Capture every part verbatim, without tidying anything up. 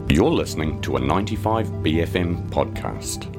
You're listening to a ninety-five B F M podcast.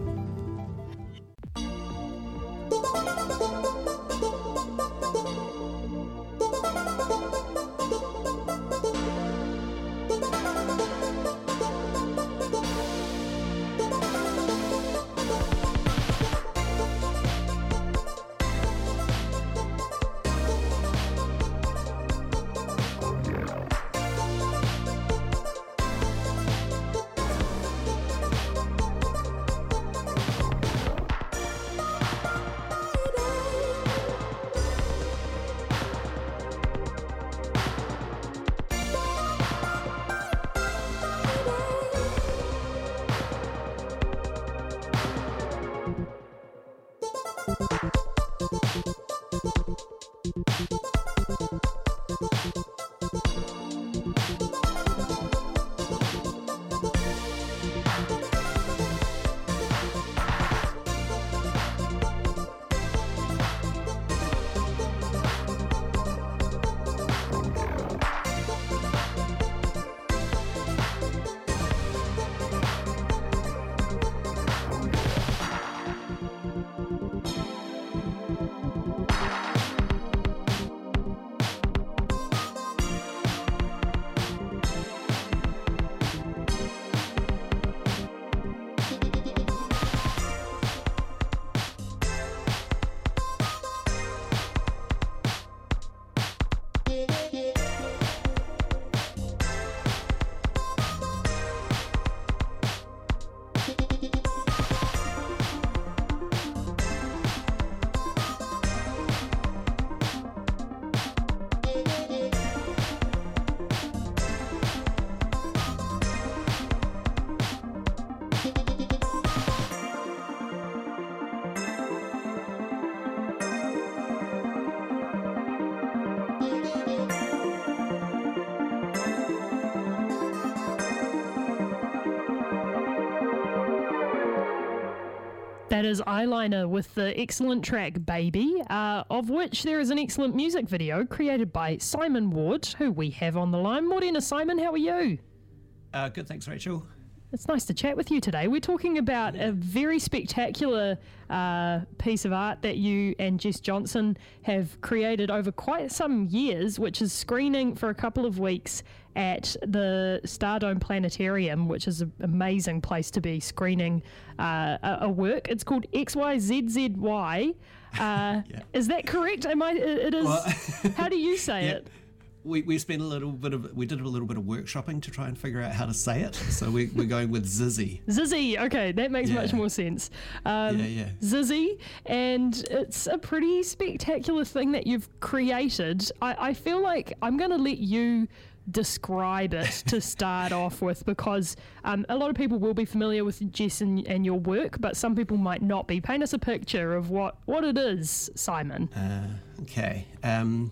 That is Eyeliner with the excellent track Baby, uh, of which there is an excellent music video created by Simon Ward, who we have on the line. Morena, Simon, how are you? Uh, good, thanks, Rachel. It's nice to chat with you today. We're talking about a very spectacular uh, piece of art that you and Jess Johnson have created over quite some years, which is screening for a couple of weeks at the Stardome Planetarium, which is an amazing place to be screening uh, a, a work. It's called X Y Z Z Y. Uh, yeah. Is that correct? Am I? It is. Well, how do you say yeah. it? We we spent a little bit of we did a little bit of workshopping to try and figure out how to say it. So we we're going with Zizzy. Zizzy, okay, that makes yeah. much more sense. Um, yeah, yeah. Zizzy, and it's a pretty spectacular thing that you've created. I, I feel like I'm going to let you describe it to start off with, because um, a lot of people will be familiar with Jess and, and your work, but some people might not be. Paint us a picture of what, what it is, Simon. Uh, okay. Um,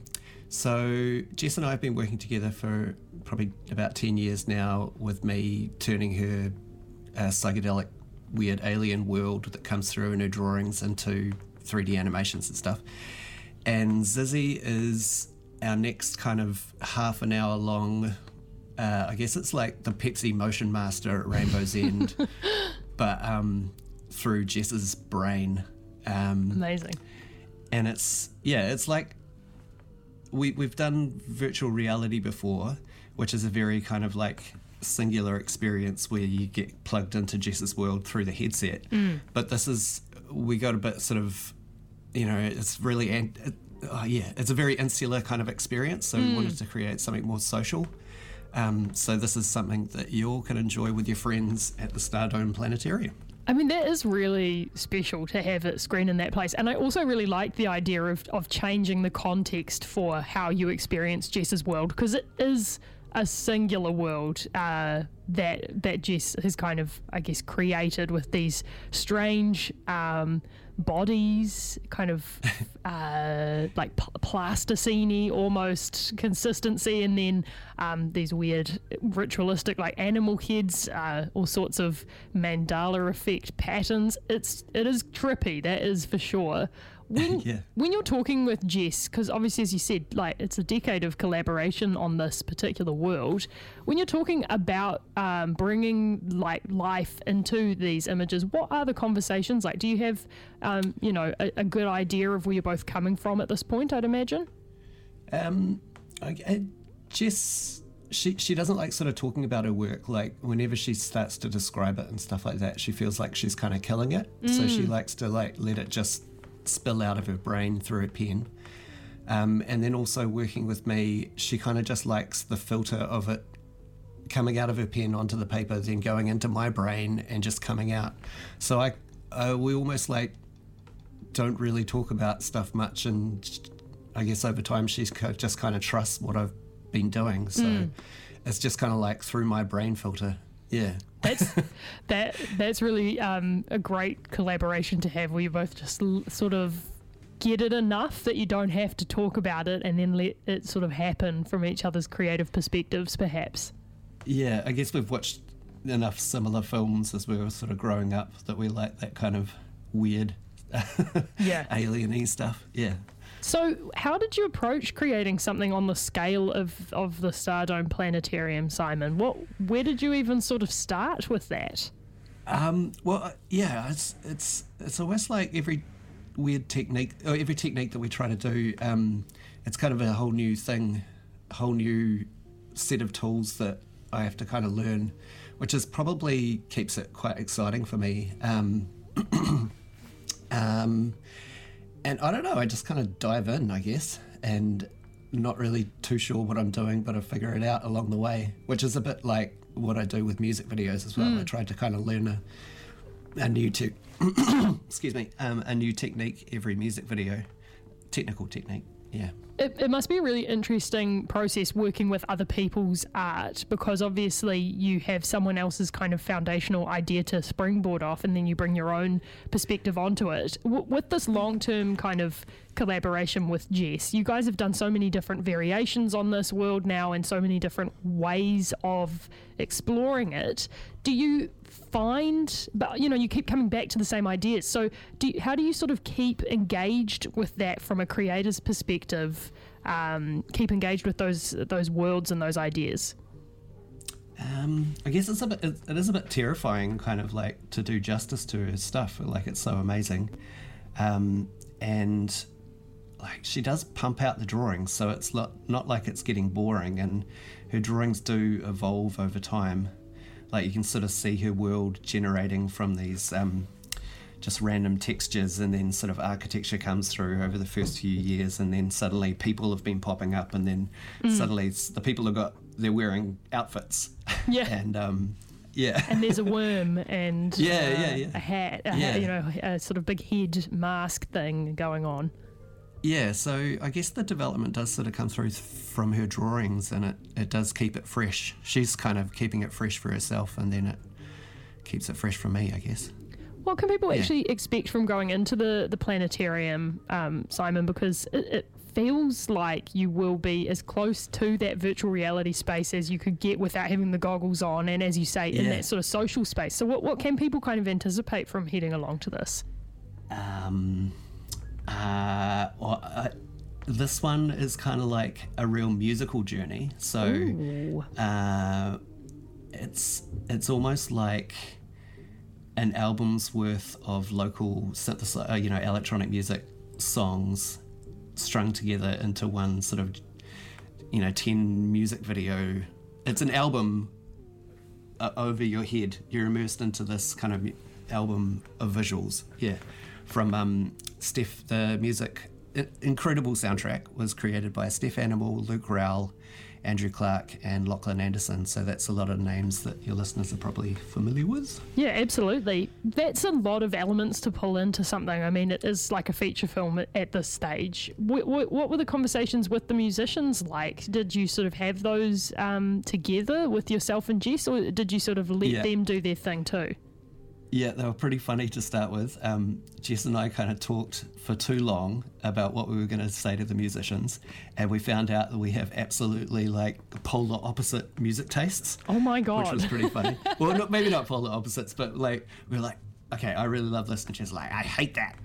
So Jess and I have been working together for probably about ten years now, with me turning her uh, psychedelic, weird alien world that comes through in her drawings into three D animations and stuff. And Zizzy is our next kind of half an hour long, uh, I guess it's like the Pepsi Motion Master at Rainbow's End, but um, through Jess's brain. Um, Amazing. And it's, yeah, it's like, We, we've done virtual reality before, which is a very kind of like singular experience where you get plugged into Jess's world through the headset. Mm. But this is, we got a bit sort of, you know, it's really, it, oh yeah, it's a very insular kind of experience. So mm. we wanted to create something more social. Um, so this is something that you all can enjoy with your friends at the Stardome Planetarium. I mean, that is really special to have it screened in that place. And I also really like the idea of, of changing the context for how you experience Jess's world, because it is a singular world uh, that that Jess has kind of, I guess, created with these strange um, bodies, kind of uh, like pl- plasticine-y almost consistency, and then um, these weird ritualistic like animal heads, uh, all sorts of mandala effect patterns. It's it is trippy, that is for sure. When, yeah. when you're talking with Jess, because obviously, as you said, like it's a decade of collaboration on this particular world. When you're talking about um, bringing like life into these images, what are the conversations like? Do you have, um, you know, a, a good idea of where you're both coming from at this point? I'd imagine. Um, I, I, Jess, she she doesn't like sort of talking about her work. Like whenever she starts to describe it and stuff like that, she feels like she's kind of killing it. Mm. So she likes to like let it just spill out of her brain through a pen. Um, and then also working with me, she kind of just likes the filter of it coming out of her pen onto the paper, then going into my brain and just coming out. So I, uh, we almost like don't really talk about stuff much, and I guess over time she's just kind of trusts what I've been doing. So mm. it's just kind of like through my brain filter. Yeah. That's that. That's really um, a great collaboration to have, where you both just l- sort of get it enough that you don't have to talk about it, and then let it sort of happen from each other's creative perspectives, perhaps. Yeah, I guess we've watched enough similar films as we were sort of growing up that we like that kind of weird, yeah, alien-y stuff. Yeah. So how did you approach creating something on the scale of, of the Stardome Planetarium, Simon? What, where did you even sort of start with that? Um, well, yeah, it's it's it's almost like every weird technique, or every technique that we try to do, um, it's kind of a whole new thing, a whole new set of tools that I have to kind of learn, which is probably keeps it quite exciting for me. Um, um, And I don't know, I just kind of dive in, I guess, and not really too sure what I'm doing, but I figure it out along the way, which is a bit like what I do with music videos as well. Mm. I try to kind of learn a, a new te- excuse me, um, a new technique every music video, technical technique, yeah. It, it must be a really interesting process working with other people's art, because obviously you have someone else's kind of foundational idea to springboard off, and then you bring your own perspective onto it. W- with this long-term kind of collaboration with Jess, you guys have done so many different variations on this world now, and so many different ways of exploring it. Do you find, but you know, you keep coming back to the same ideas, so do you, how do you sort of keep engaged with that from a creator's perspective, um, keep engaged with those those worlds and those ideas? Um, I guess it's a bit, it, it is a bit terrifying, kind of like to do justice to her stuff. Like it's so amazing, um, and like she does pump out the drawings, so it's not not like it's getting boring, and her drawings do evolve over time. Like you can sort of see her world generating from these um, just random textures, and then sort of architecture comes through over the first few years, and then suddenly people have been popping up, and then mm. suddenly it's, the people have got, they're wearing outfits. Yeah. and um, yeah. And there's a worm and yeah, uh, yeah, yeah. a hat, a yeah. hat, you know, a sort of big head mask thing going on. Yeah, so I guess the development does sort of come through th- from her drawings, and it, it does keep it fresh. She's kind of keeping it fresh for herself, and then it keeps it fresh for me, I guess. What can people Yeah. actually expect from going into the, the planetarium, um, Simon? Because it, it feels like you will be as close to that virtual reality space as you could get without having the goggles on, and as you say, in Yeah. that sort of social space. So what, what can people kind of anticipate from heading along to this? Um... Uh, well, uh, this one is kind of like a real musical journey. So uh, it's it's almost like an album's worth of local synthesizer, uh, you know, electronic music songs strung together into one sort of, you know, ten music video. It's an album uh, over your head. You're immersed into this kind of album of visuals. Yeah, from um. Steph, the music, incredible soundtrack was created by Steph Animal, Luke Rowell, Andrew Clark, and Lachlan Anderson. So that's a lot of names that your listeners are probably familiar with. Yeah, absolutely. That's a lot of elements to pull into something. I mean, it is like a feature film at, at this stage. What, what, what were the conversations with the musicians like? Did you sort of have those um, together with yourself and Jess, or did you sort of let yeah. them do their thing too? Yeah, they were pretty funny to start with. Um, Jess and I kind of talked for too long about what we were going to say to the musicians, and we found out that we have absolutely like polar opposite music tastes. Oh my god! Which was pretty funny. Well, not, maybe not polar opposites, but like we we're like, okay, I really love this. And she's like, I hate that.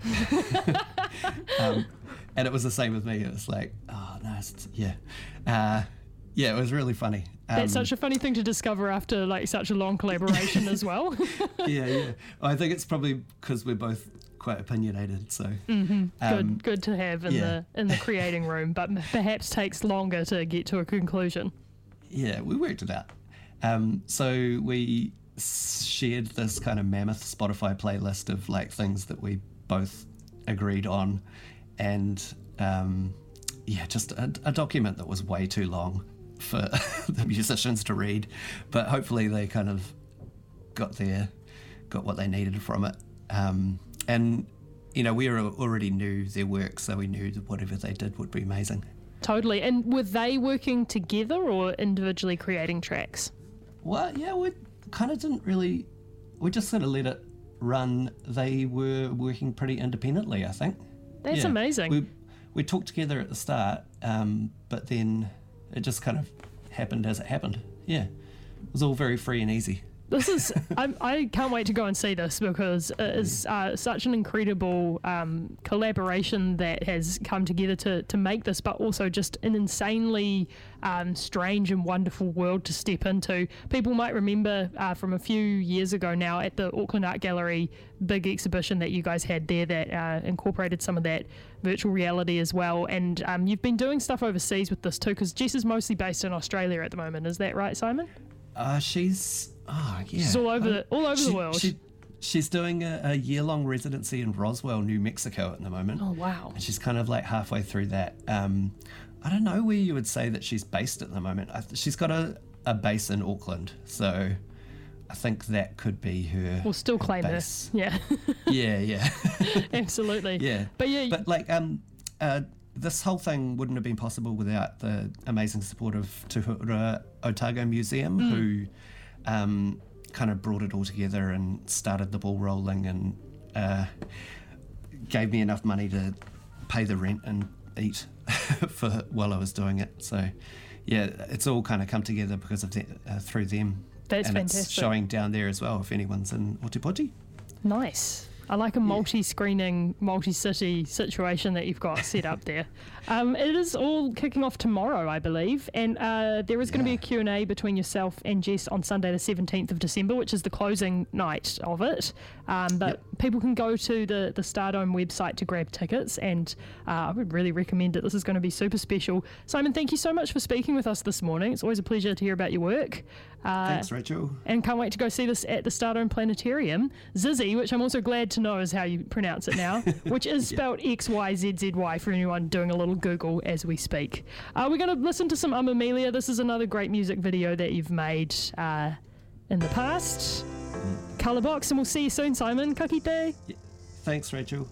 um, and it was the same with me. It was like, oh, no, it's, yeah. Uh, yeah, it was really funny. Um, That's such a funny thing to discover after like such a long collaboration as well. yeah, yeah. I think it's probably because we're both quite opinionated, so mm-hmm. um, good good to have in yeah. the in the creating room, but perhaps takes longer to get to a conclusion. Yeah, we worked it out. Um, so we shared this kind of mammoth Spotify playlist of like things that we both agreed on, and um, yeah, just a, a document that was way too long for the musicians to read, but hopefully they kind of got their got what they needed from it. Um, and you know, we were, already knew their work, so we knew that whatever they did would be amazing. Totally. And were they working together or individually creating tracks? Well, yeah, we kind of didn't really. We just sort of let it run. They were working pretty independently, I think. That's yeah. amazing. We we talked together at the start, um, but then it just kind of happened as it happened. Yeah, it was all very free and easy. This is, I, I can't wait to go and see this because it is uh, such an incredible um, collaboration that has come together to, to make this, but also just an insanely um, strange and wonderful world to step into. People might remember uh, from a few years ago now at the Auckland Art Gallery big exhibition that you guys had there that uh, incorporated some of that virtual reality as well. And um, you've been doing stuff overseas with this too, because Jess is mostly based in Australia at the moment. Is that right, Simon? Uh, she's oh yeah, she's all over the, all over she, the world. She, she's doing a, a year-long residency in Roswell, New Mexico, at the moment. Oh wow! And she's kind of like halfway through that. Um, I don't know where you would say that she's based at the moment. I, she's got a, a base in Auckland, so I think that could be her. We'll still claim base. her. Yeah. yeah, yeah, absolutely. Yeah, but yeah, but like um. Uh, this whole thing wouldn't have been possible without the amazing support of Tuhura Otago Museum, mm. who um, kind of brought it all together and started the ball rolling and uh, gave me enough money to pay the rent and eat for while I was doing it. So, yeah, it's all kind of come together because of the, uh, through them. That's and fantastic. It's showing down there as well if anyone's in Otepoti. Nice. I like a multi-screening, multi-city situation that you've got set up there. Um, it is all kicking off tomorrow, I believe, and uh, there is going to Yeah. be a Q and A between yourself and Jess on Sunday the seventeenth of December, which is the closing night of it. Um, but Yep. people can go to the, the Stardome website to grab tickets, and uh, I would really recommend it. This is going to be super special. Simon, thank you so much for speaking with us this morning. It's always a pleasure to hear about your work. Uh, Thanks, Rachel. And can't wait to go see this at the Stardome Planetarium. Zizzy, which I'm also glad to know is how you pronounce it now, which is spelled X Y Z Z Y for anyone doing a little Google as we speak. Uh, we're going to listen to some Amamelia. This is another great music video that you've made uh, in the past. Colourbox, and we'll see you soon, Simon. Ka kite. Yeah. Thanks, Rachel.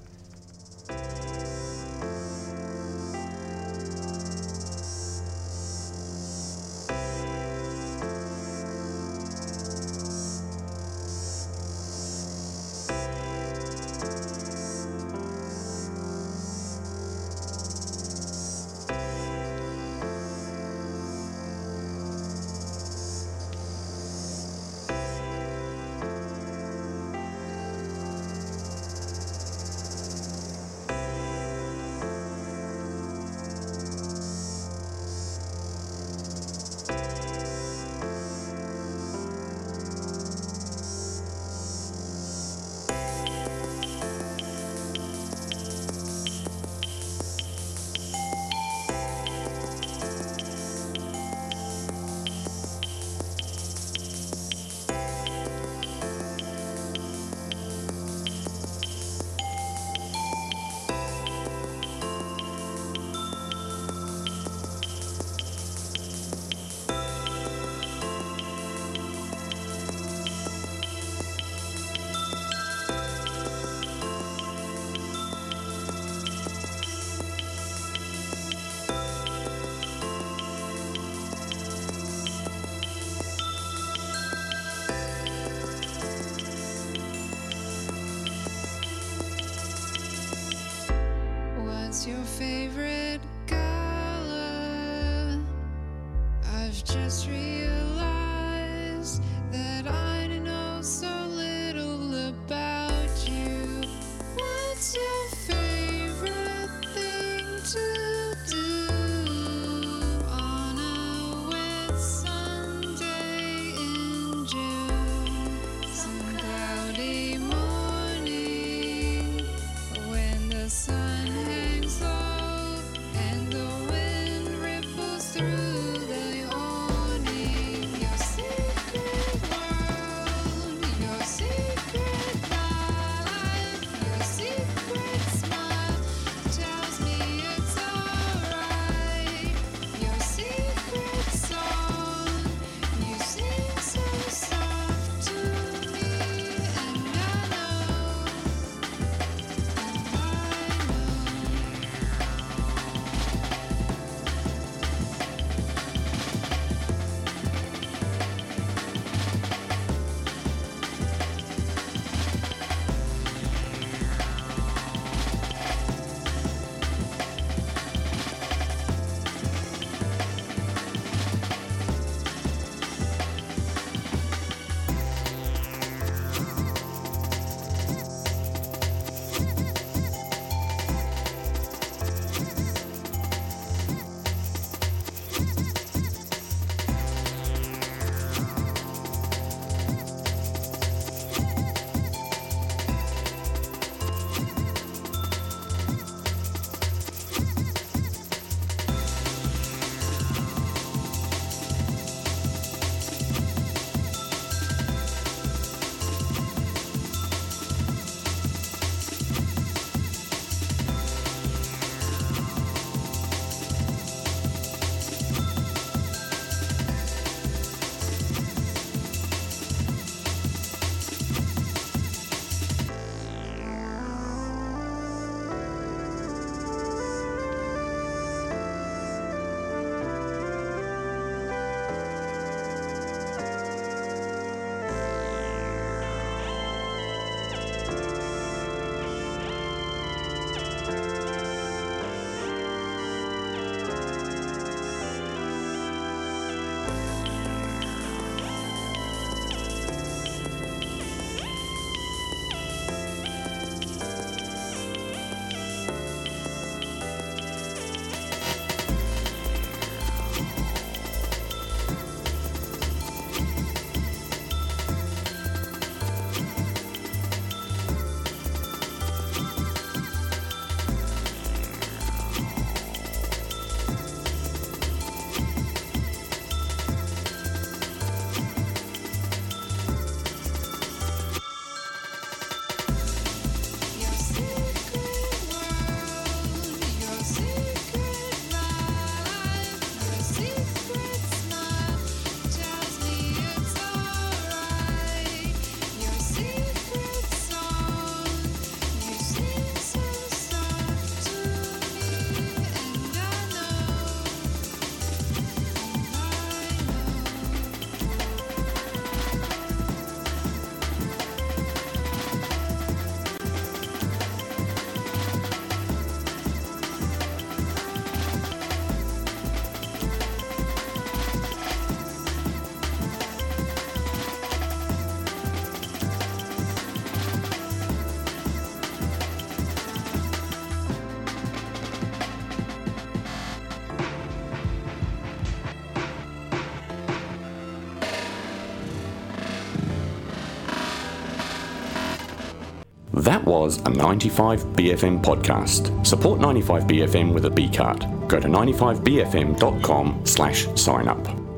That was a ninety-five B F M podcast. Support ninety-five B F M with a B card. Go to ninety-five B F M dot com slash sign up.